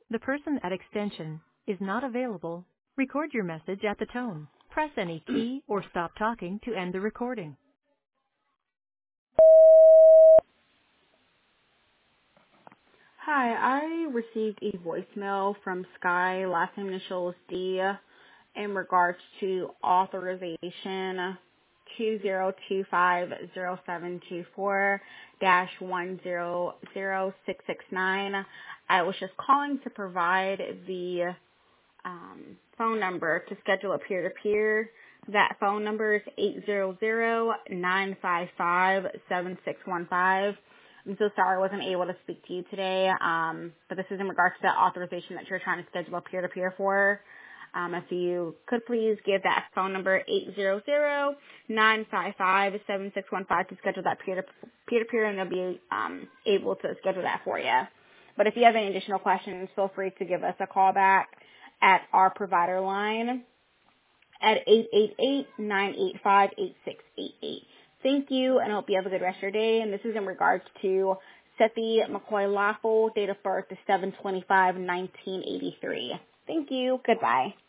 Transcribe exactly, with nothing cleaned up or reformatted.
The person at extension is not available. Record your message at the tone. Press any key or stop talking to end the recording. Hi, I received a voicemail from Sky, last name initials D, in regards to authorization two zero two five zero seven two four dash one zero zero six six nine. I was just calling to provide the um, phone number to schedule a peer-to-peer. That phone number is eight zero zero nine five five seven six one five. I'm so sorry I wasn't able to speak to you today, um, but this is in regards to that authorization that you're trying to schedule a peer-to-peer for. Um, if you could please give that phone number eight zero zero nine five five seven six one five to schedule that peer to peer-to-peer, and they'll be um, able to schedule that for you. But if you have any additional questions, feel free to give us a call back at our provider line at eight eight eight nine eight five eight six eight eight. Thank you, and I hope you have a good rest of your day. And this is in regards to Sethi McCoy Laffel, date of birth is seven twenty-five nineteen eighty-three. Thank you. Goodbye.